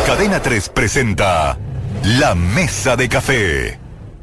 Cadena 3 presenta La Mesa de Café.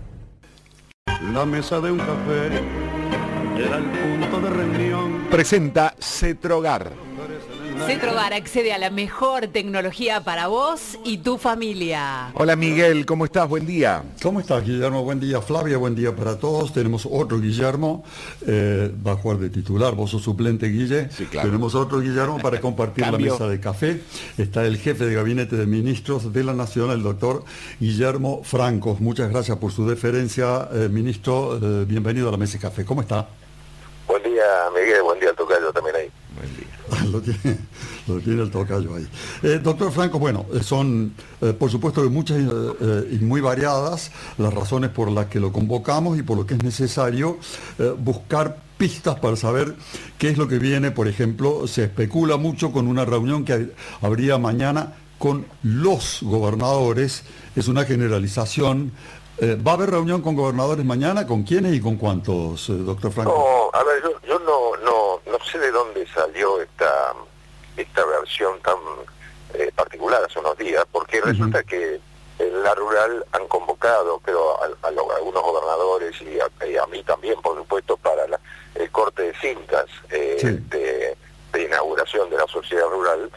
La mesa de un café era el punto de reunión. Presenta Cetrogar. Cetrogar accede a la mejor tecnología para vos y tu familia. Hola Miguel, ¿cómo estás? Buen día. ¿Cómo estás, Guillermo? Buen día, Flavia, buen día para todos. Tenemos otro Guillermo, va a jugar de titular, vos sos suplente, Guille. Sí, claro. Tenemos otro Guillermo para compartir la Cambio. mesa de café. Está el jefe de gabinete de ministros de la Nación, el doctor Guillermo Franco. Muchas gracias por su deferencia, ministro. Bienvenido a la mesa de café. ¿Cómo está? Buen día, Miguel, buen día al tocayo también ahí. Buen día. Lo tiene el tocayo ahí. Doctor Franco, bueno, son por supuesto muchas y muy variadas las razones por las que lo convocamos y por lo que es necesario buscar pistas para saber qué es lo que viene. Por ejemplo, se especula mucho con una reunión que habría mañana con los gobernadores. Es una generalización. ¿Va a haber reunión con gobernadores mañana? ¿Con quiénes y con cuántos, doctor Franco? No, a ver, yo no sé de dónde salió esta versión tan particular hace unos días, porque resulta que en la rural han convocado, pero a algunos gobernadores y a mí también, por supuesto, para el corte de cintas de inauguración de la sociedad rural.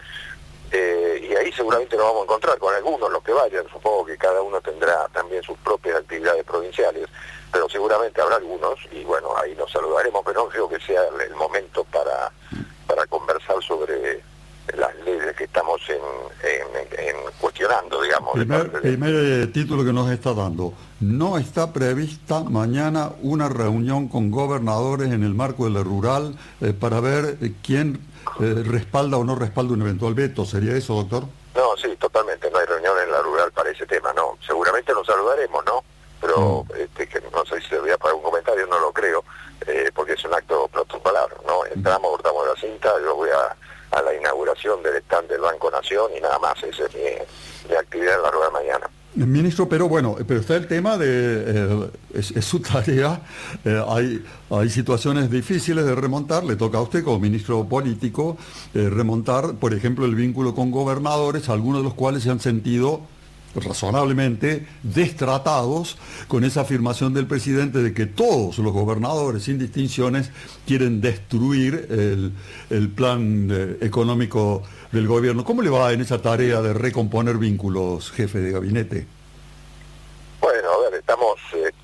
Y ahí seguramente nos vamos a encontrar con algunos, los que vayan. Supongo que cada uno tendrá también sus propias actividades provinciales, pero seguramente habrá algunos, y bueno, ahí nos saludaremos, pero no creo que sea el momento para conversar sobre las leyes que estamos cuestionando, digamos. Primer título que nos está dando. No está prevista mañana una reunión con gobernadores en el marco de la rural para ver quién respalda o no respalda un eventual veto. ¿Sería eso, doctor? No, sí, totalmente. No hay reunión en la rural para ese tema, no. Seguramente nos saludaremos, ¿no? Pero que no sé si servirá para un comentario, no lo creo, porque es un acto protocolario, ¿no? Entramos, cortamos la cinta, yo voy a la inauguración del stand del Banco Nación y nada más. Esa es mi actividad en la rural mañana. Ministro, pero bueno, pero está el tema de, es su tarea, hay situaciones difíciles de remontar, le toca a usted como ministro político remontar, por ejemplo, el vínculo con gobernadores, algunos de los cuales se han sentido razonablemente destratados con esa afirmación del presidente de que todos los gobernadores, sin distinciones, quieren destruir el plan económico del gobierno. ¿Cómo le va en esa tarea de recomponer vínculos, jefe de gabinete? Bueno, a ver, estamos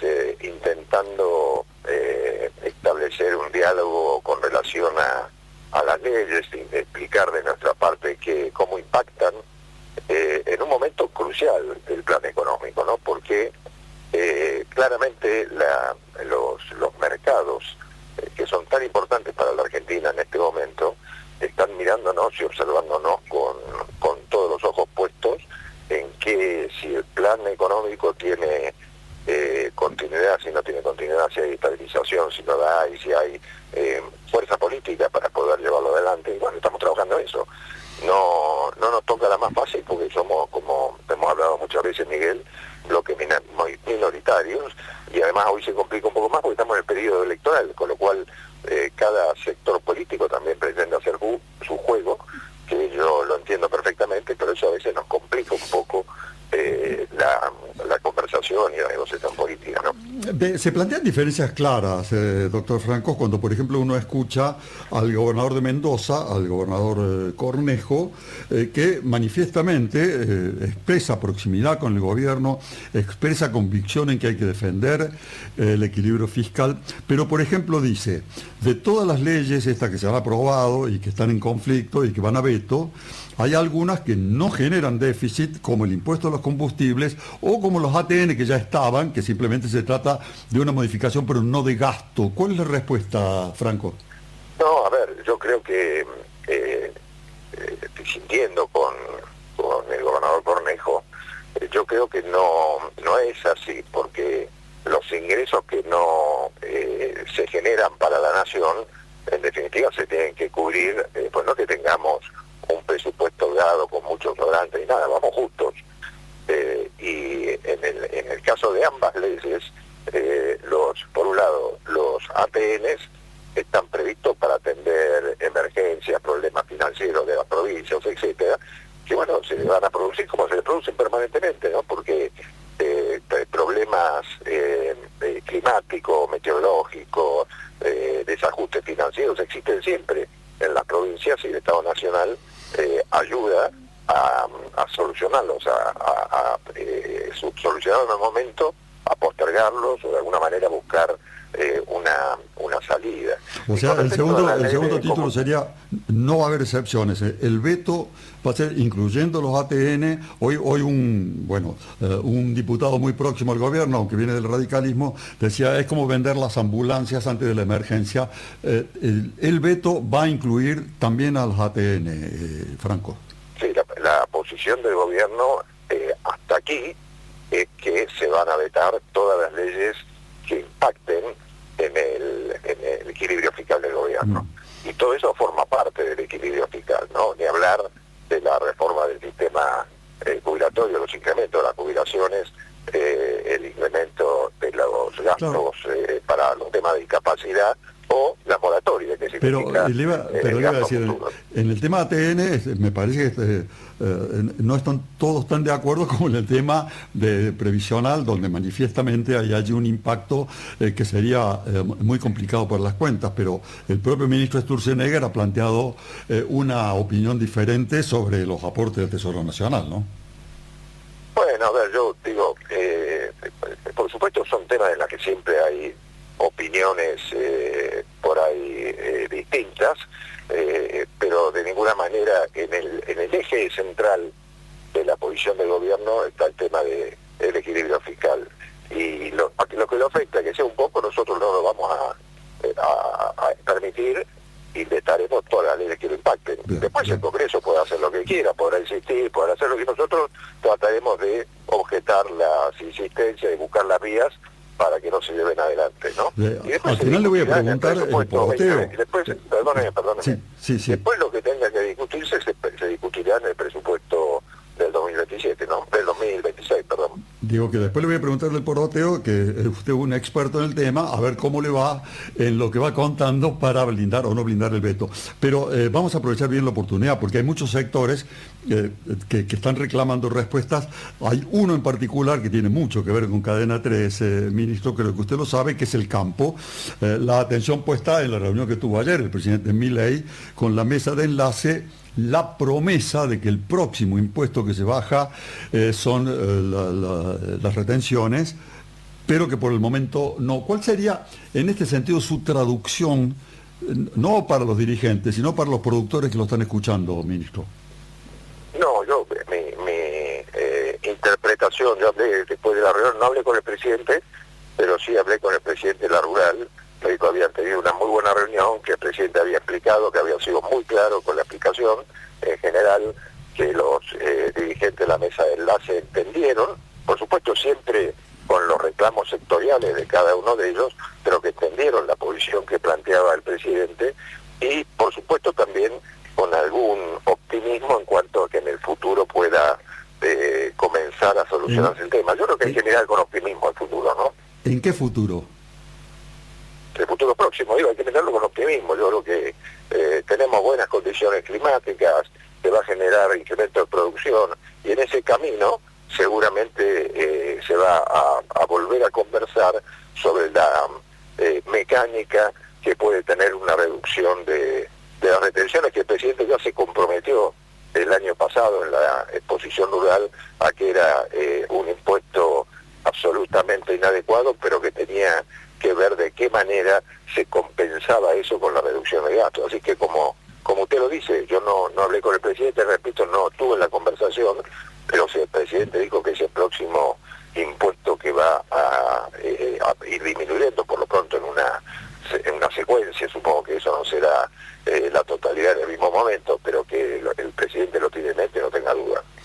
intentando establecer un diálogo con relación a las leyes, explicar de nuestra parte cómo impactan en un momento crucial del plan económico, ¿no? Porque claramente los mercados que son tan importantes para la Argentina en este momento están mirándonos y observándonos con todos los ojos puestos en que si el plan económico tiene continuidad, si no tiene continuidad, si hay estabilización, si no da, y si hay fuerza política para poder llevarlo adelante. Y bueno, estamos trabajando en eso. No nos toca la más fácil porque somos, como hemos hablado muchas veces, Miguel, bloques minoritarios, y además hoy se complica un poco más porque estamos en el periodo electoral, con lo cual cada sector político también pretende hacer su juego, que yo lo entiendo perfectamente, pero eso a veces nos complica un poco la conversación y la negociación política, ¿no? Se plantean diferencias claras, doctor Franco, cuando por ejemplo uno escucha al gobernador de Mendoza, al gobernador Cornejo, que manifiestamente expresa proximidad con el gobierno, expresa convicción en que hay que defender el equilibrio fiscal, pero por ejemplo dice, de todas las leyes estas que se han aprobado y que están en conflicto y que van a veto, hay algunas que no generan déficit, como el impuesto a los combustibles o como los ATN que ya estaban, que simplemente se trata de una modificación pero no de gasto. ¿Cuál es la respuesta, Franco? No, a ver, yo creo que sintiendo con el gobernador Cornejo, yo creo que no es así, porque los ingresos que no se generan para la nación, en definitiva se tienen que cubrir, pues no que tengamos un presupuesto dado con muchos sobrantes y nada, vamos justos. Y en el caso de ambas leyes, por un lado, los APNs están previstos para atender emergencias, problemas financieros de las provincias, etcétera, bueno, se van a producir como se producen permanentemente, ¿no? Porque problemas climáticos, meteorológicos, desajustes financieros existen siempre en las provincias, y el Estado Nacional ayuda a solucionarlos, a solucionarlos en el momento, a postergarlos o de alguna manera buscar una salida. O sea, el segundo título sería: no va a haber excepciones. El veto va a ser incluyendo los ATN. Hoy un diputado muy próximo al gobierno, aunque viene del radicalismo, decía: es como vender las ambulancias antes de la emergencia. El veto va a incluir también a los ATN, Franco. Sí, la posición del gobierno hasta aquí es que se van a vetar todas las leyes que impacten en el equilibrio fiscal del gobierno. Y todo eso forma parte del equilibrio fiscal, ¿no? Ni hablar de la reforma del sistema jubilatorio, los incrementos de las jubilaciones, el incremento de los gastos para los temas de discapacidad, o la moratoria, que significa le iba a decir, en el tema ATN me parece que no están todos tan de acuerdo como en el tema de previsional, donde manifiestamente hay allí un impacto que sería muy complicado para las cuentas, pero el propio ministro Sturzenegger ha planteado una opinión diferente sobre los aportes del Tesoro Nacional, ¿no? Bueno, a ver, yo digo, por supuesto son temas en los que siempre hay opiniones por ahí distintas, pero de ninguna manera en el eje central de la posición del gobierno está el tema del equilibrio fiscal. Y lo que le afecta, que sea un poco, nosotros no lo vamos a permitir, y vetaremos todas las leyes que lo impacten. Después el Congreso puede hacer lo que quiera, podrá insistir, podrá hacer lo que nosotros trataremos de objetar las insistencias y buscar las vías para que no se lleven adelante, ¿no? Al final le voy a preguntar el poroteo. Perdóneme. Sí. Después lo que tenga que discutirse se discutirá en el presupuesto del 2027, ¿no? Del 2026, perdón. Digo que después le voy a preguntar del poroteo, que es usted un experto en el tema, a ver cómo le va en lo que va contando para blindar o no blindar el veto. Pero vamos a aprovechar bien la oportunidad, porque hay muchos sectores que están reclamando respuestas. Hay uno en particular que tiene mucho que ver con Cadena 3, ministro, creo que usted lo sabe, que es el campo. La atención puesta en la reunión que tuvo ayer el presidente Milei con la mesa de enlace, la promesa de que el próximo impuesto que se baja son las retenciones, pero que por el momento no. ¿Cuál sería en este sentido su traducción, no para los dirigentes, sino para los productores que lo están escuchando, ministro? No, mi interpretación, yo hablé después de la reunión, no hablé con el presidente, pero sí hablé con el presidente de la Rural. Me dijo que habían tenido una muy buena reunión, que el presidente había explicado, que había sido muy claro con la explicación en general, que los dirigentes de la mesa de enlace entendieron, por supuesto siempre con los reclamos sectoriales de cada uno de ellos, pero que entendieron la posición que planteaba el presidente, y por supuesto también con algún optimismo en cuanto a que en el futuro pueda comenzar a solucionarse el tema. Yo creo que hay que mirar con optimismo al futuro, ¿no? ¿En qué futuro? El futuro próximo, hay que mirarlo con optimismo. Yo creo que tenemos buenas condiciones climáticas, que va a generar incremento de producción, y en ese camino seguramente se va a volver a conversar sobre la mecánica que puede tener una reducción de las retenciones, que el presidente ya se comprometió el año pasado en la exposición rural a que era un impuesto absolutamente inadecuado, pero que tenía que ver de qué manera se compensaba eso con la reducción de gastos. Así que como usted lo dice, yo no hablé con el presidente, repito, no tuve la conversación, pero si el presidente dijo que ese próximo impuesto que va a ir disminuyendo por lo pronto en una secuencia, supongo que eso no será la totalidad en el mismo momento, pero que el presidente lo tiene en mente, no tenga duda.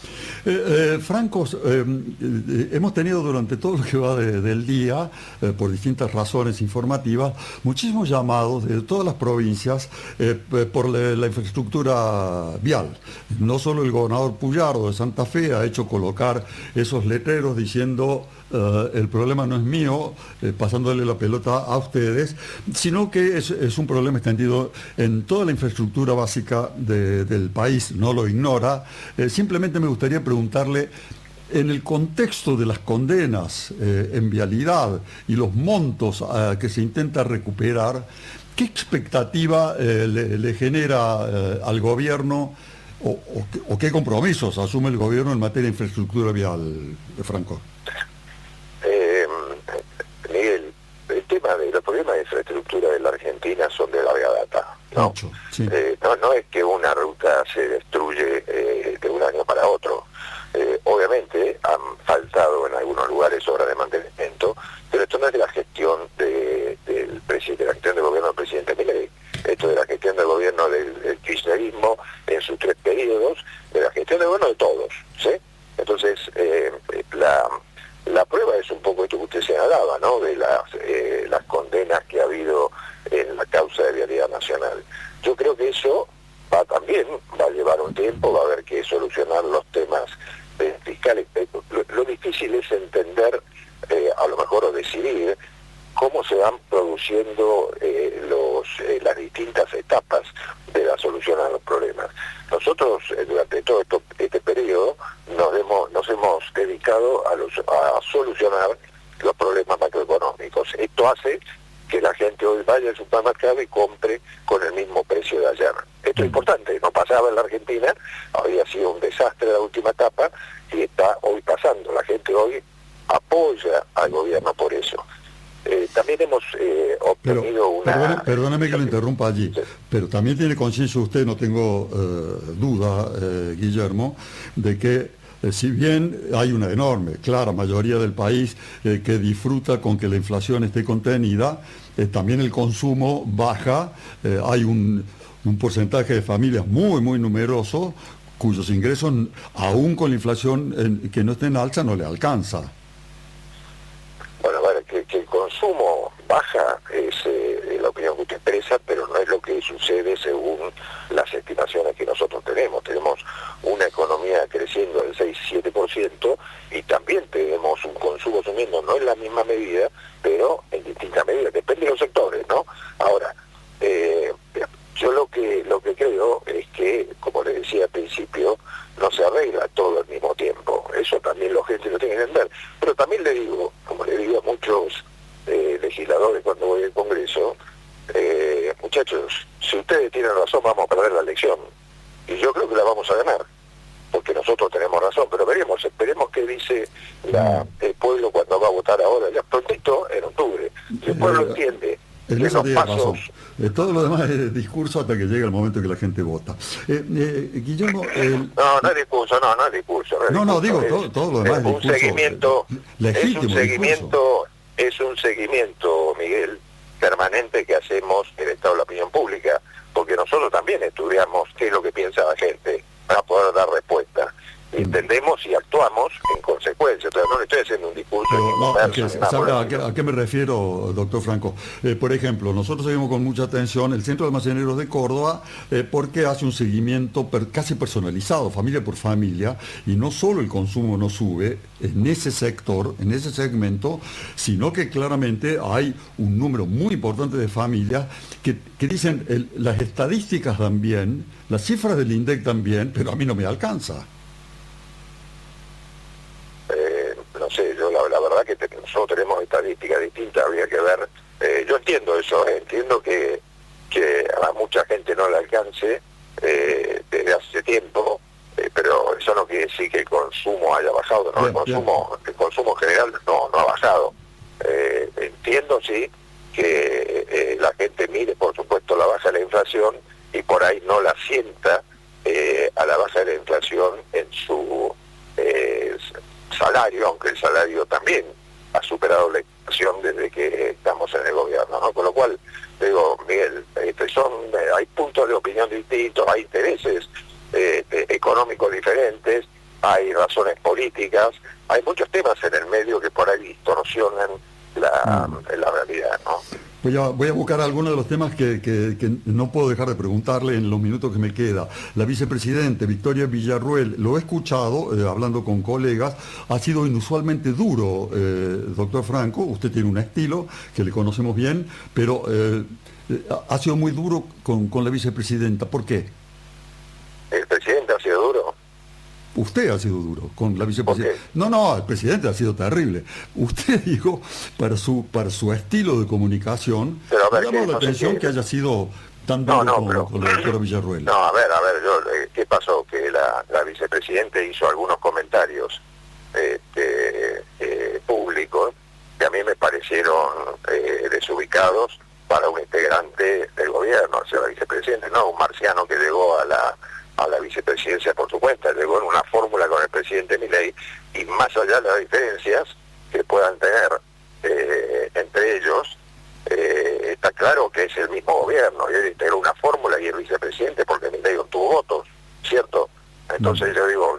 Francos, hemos tenido durante todo lo que va del día, por distintas razones informativas, muchísimos llamados de todas las provincias por la infraestructura vial. No solo el gobernador Puyaro de Santa Fe ha hecho colocar esos letreros diciendo el problema no es mío, pasándole la pelota a ustedes, sino que es un problema extendido en toda la infraestructura básica del país, no lo ignora. Simplemente me gustaría preguntarle, en el contexto de las condenas en vialidad y los montos que se intenta recuperar, ¿qué expectativa le genera al gobierno o qué compromisos asume el gobierno en materia de infraestructura vial, Franco? Miguel, el tema de los problemas de infraestructura de la Argentina son de larga data, ¿no? Mucho, sí. No es que una ruta se destruye de un año para otro. Obviamente han faltado en algunos lugares obras de mantenimiento, pero esto no es de la gestión del presidente, de la gestión del gobierno del presidente Milei. Esto de la gestión del gobierno del kirchnerismo en sus 3 periodos, de la gestión del gobierno de todos, ¿sí? Entonces, la prueba es un poco esto que usted señalaba, ¿no? De las condenas que ha habido en la causa de vialidad nacional. Yo creo que eso va a llevar un tiempo, va a haber que solucionar los temas fiscales. Lo difícil es entender, a lo mejor, o decidir cómo se van produciendo las distintas etapas de la solución a los problemas. Nosotros, durante todo este periodo, nos hemos dedicado a solucionar los problemas macroeconómicos. Esto hace que la gente hoy vaya al supermercado y compre con el mismo precio de ayer. Esto es importante, no pasaba en la Argentina, había sido un desastre la última etapa y está hoy pasando. La gente hoy apoya al gobierno por eso. También hemos obtenido Perdóname que lo interrumpa allí, sí. Pero también tiene conciencia usted, no tengo duda, Guillermo, de que si bien hay una enorme, clara mayoría del país que disfruta con que la inflación esté contenida, también el consumo baja, hay un porcentaje de familias muy, muy numeroso cuyos ingresos, aún con la inflación que no esté en alza, no le alcanza. Bueno, a ver, que el consumo baja es la opinión que usted expresa, pero no es lo que sucede según las estimaciones que nosotros tenemos. Tenemos una economía creciendo del 6-7% y también tenemos un consumo subiendo, no en la misma medida, pero en distintas medidas, depende de los sectores, ¿no? Ahora, yo lo que creo es que, como le decía al principio, no se arregla todo al mismo tiempo. Eso también la gente lo tiene que entender. Pero también le digo, como le digo a muchos legisladores cuando voy al Congreso, muchachos, si ustedes tienen razón vamos a perder la elección. Y yo creo que la vamos a ganar, porque nosotros tenemos razón, pero esperemos qué dice el pueblo cuando va a votar ahora, ya prontito, en octubre. Si el pueblo entiende en eso tiene razón. Todo lo demás es discurso hasta que llega el momento que la gente vota. Guillermo... No es discurso, no es discurso. Todo lo demás es discurso. Es un seguimiento, Miguel, permanente que hacemos en el estado de la opinión pública, porque nosotros también estudiamos qué es lo que piensa la gente para poder dar respuesta. Entendemos y actuamos en consecuencia. Entonces, no le estoy haciendo un discurso. ¿Sabe a qué me refiero, doctor Franco? Por ejemplo, nosotros seguimos con mucha atención el Centro de Almaceneros de Córdoba porque hace un seguimiento casi personalizado, familia por familia, y no solo el consumo no sube en ese sector, en ese segmento, sino que claramente hay un número muy importante de familias que dicen, las estadísticas dan bien, las cifras del INDEC también, pero a mí no me alcanza. No sé, yo la verdad que nosotros tenemos estadísticas distintas, habría que ver. Yo entiendo eso, entiendo que a mucha gente no le alcance desde hace tiempo, pero eso no quiere decir que el consumo haya bajado, ¿no? El consumo general no ha bajado. Entiendo, sí, que la gente mire, por supuesto, la baja de la inflación y por ahí no la sienta a la baja de la inflación en su salario, aunque el salario también ha superado la inflación desde que estamos en el gobierno, ¿no? Con lo cual, digo, Miguel, hay puntos de opinión distintos, hay intereses económicos diferentes, hay razones políticas, hay muchos temas en el medio que por ahí distorsionan la realidad, ¿no? Voy a buscar algunos de los temas que no puedo dejar de preguntarle en los minutos que me queda. La vicepresidente Victoria Villarruel, lo he escuchado, hablando con colegas, ha sido inusualmente duro, doctor Franco. Usted tiene un estilo que le conocemos bien, pero ha sido muy duro con la vicepresidenta. ¿Por qué? ¿El presidente ha sido duro? Usted ha sido duro con la vicepresidenta. No, el presidente ha sido terrible. Usted dijo, para su estilo de comunicación, me llamó la atención que haya sido tan duro con la doctora Villarruel. No, a ver, ¿qué pasó? Que la vicepresidenta hizo algunos comentarios públicos que a mí me parecieron desubicados para un integrante del gobierno, o sea, la vicepresidenta, no un marciano que llegó a la vicepresidencia por su cuenta, llegó en una fórmula con el presidente Milei, y más allá de las diferencias que puedan tener entre ellos, está claro que es el mismo gobierno, y él integró una fórmula y el vicepresidente porque Milei obtuvo votos, ¿cierto? Entonces yo digo,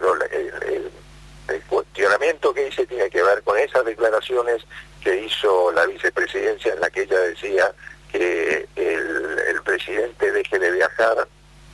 el cuestionamiento que hice tiene que ver con esas declaraciones que hizo la vicepresidencia, en la que ella decía que el presidente deje de viajar,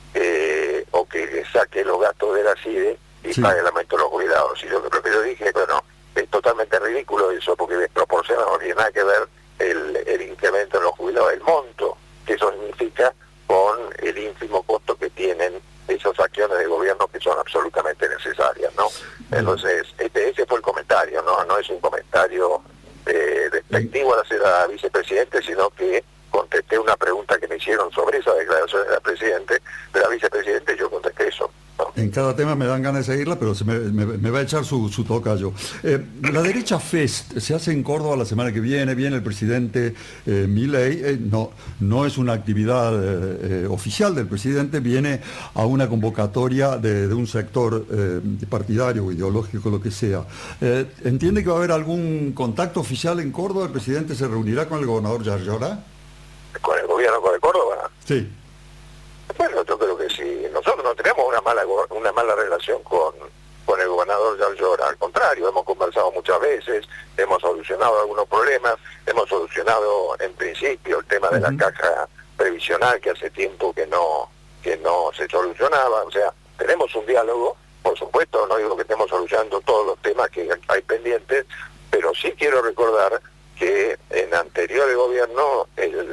o que le saque los gastos de la CIDE y pague el aumento de los jubilados. Y yo creo que yo dije, bueno, es totalmente ridículo eso, porque desproporciona, no tiene nada que ver el incremento de los jubilados, el monto que eso significa con el ínfimo costo que tienen esas acciones de gobierno que son absolutamente necesarias, ¿no? Entonces, ese fue el comentario, no es un comentario despectivo hacia la vicepresidente, sino que contesté una pregunta que me hicieron sobre esa declaración de la vicepresidente, y yo contesté eso, ¿no? En cada tema me dan ganas de seguirla, pero me va a echar su tocayo. La derecha fest se hace en Córdoba la semana que viene el presidente Milei, no es una actividad oficial del presidente, viene a una convocatoria de un sector partidario o ideológico, lo que sea. ¿Entiende que va a haber algún contacto oficial en Córdoba? ¿El presidente se reunirá con el gobernador Yarlora? ¿Con el gobierno de Córdoba? Sí. Bueno, yo creo que sí. Nosotros no tenemos una mala relación con el gobernador Yarlora. Al contrario, hemos conversado muchas veces, hemos solucionado algunos problemas, hemos solucionado en principio el tema de la caja previsional, que hace tiempo que no se solucionaba. O sea, tenemos un diálogo, por supuesto, no digo que estemos solucionando todos los temas que hay pendientes, pero sí quiero recordar que en anteriores gobierno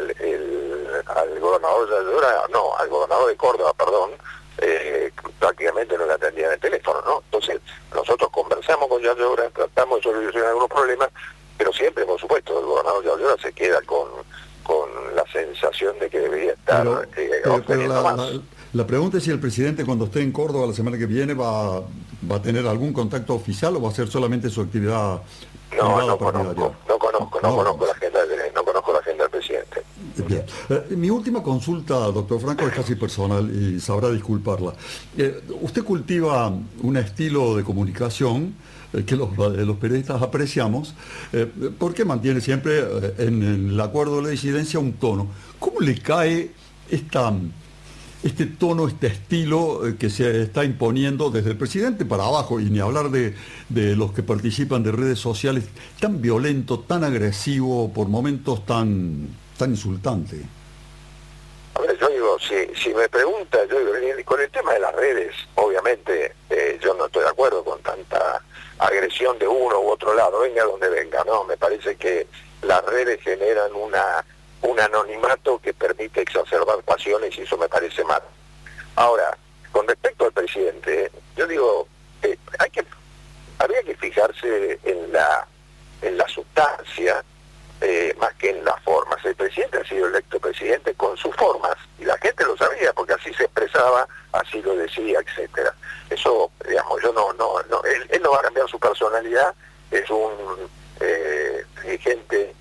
al gobernador de Córdoba, prácticamente no le atendían el teléfono, ¿no? Entonces nosotros conversamos con Yarlora, tratamos de solucionar algunos problemas, pero siempre, por supuesto, el gobernador Yarlora se queda con la sensación de que debería estar obteniendo más. La pregunta es si el presidente, cuando esté en Córdoba la semana que viene, va a tener algún contacto oficial o va a ser solamente su actividad. No conozco la agenda del presidente. Bien. Mi última consulta, doctor Franco, es casi personal y sabrá disculparla. Usted cultiva un estilo de comunicación que los periodistas apreciamos, porque mantiene siempre en el acuerdo de la disidencia un tono. ¿Cómo le cae este tono, este estilo que se está imponiendo desde el presidente para abajo, y ni hablar de los que participan de redes sociales, tan violento, tan agresivo, por momentos tan insultante? A ver, yo digo, si me pregunta, yo digo, con el tema de las redes, obviamente yo no estoy de acuerdo con tanta agresión de uno u otro lado, venga donde venga, ¿no? Me parece que las redes generan un anonimato que permite exacerbar pasiones, y eso me parece mal. Ahora, con respecto al presidente, yo digo, habría que fijarse en la sustancia más que en las formas. El presidente ha sido electo presidente con sus formas, y la gente lo sabía, porque así se expresaba, así lo decía, etcétera. Eso, digamos, él no va a cambiar su personalidad, es un dirigente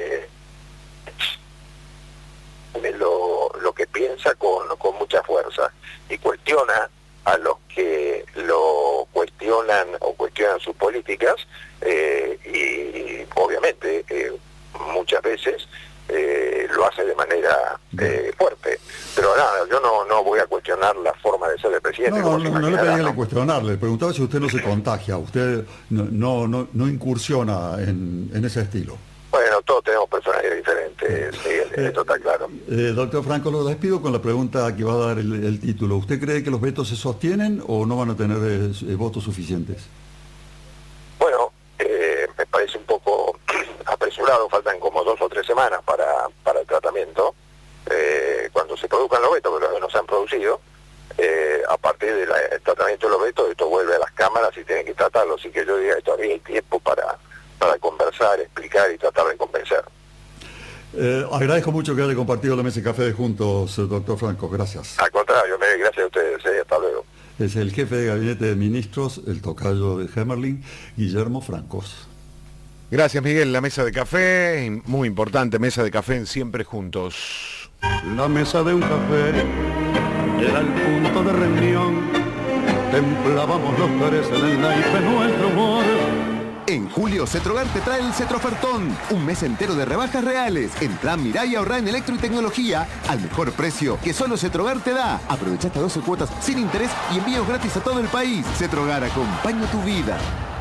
lo que piensa con mucha fuerza, y cuestiona a los que lo cuestionan o cuestionan sus políticas, y obviamente muchas veces lo hace de manera fuerte. Pero nada, yo no voy a cuestionar la forma de ser del presidente. No le pedía que cuestionarle, le preguntaba si usted no se contagia, usted no incursiona en ese estilo. Bueno, todos tenemos personalidades diferentes, Miguel, esto está claro. Doctor Franco, lo despido con la pregunta que va a dar el título. ¿Usted cree que los vetos se sostienen o no van a tener votos suficientes? Bueno, me parece un poco apresurado, faltan como 2 o 3 semanas para el tratamiento. Cuando se produzcan los vetos, pero no se han producido, a partir del tratamiento de los vetos, esto vuelve a las cámaras y tienen que tratarlo. Así que yo diría que todavía hay tiempo para conversar, explicar y tratar de convencer. Agradezco mucho que haya compartido la mesa de café juntos, doctor Franco. Gracias. Al contrario, gracias a ustedes. Hasta luego. Es el jefe de gabinete de ministros, el tocayo de Hemerling, Guillermo Francos. Gracias, Miguel. La mesa de café, muy importante, mesa de café en Siempre Juntos. La mesa de un café era el punto de reunión. Templábamos los tres en el naipe nuestro humor. En julio, Cetrogar te trae el Cetrofertón. Un mes entero de rebajas reales. En plan Mirai, ahorra en electro y tecnología al mejor precio que solo Cetrogar te da. Aprovecha hasta 12 cuotas sin interés y envíos gratis a todo el país. Cetrogar, acompaña tu vida.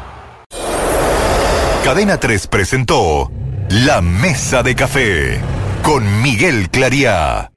Cadena 3 presentó La Mesa de Café con Miguel Clariá.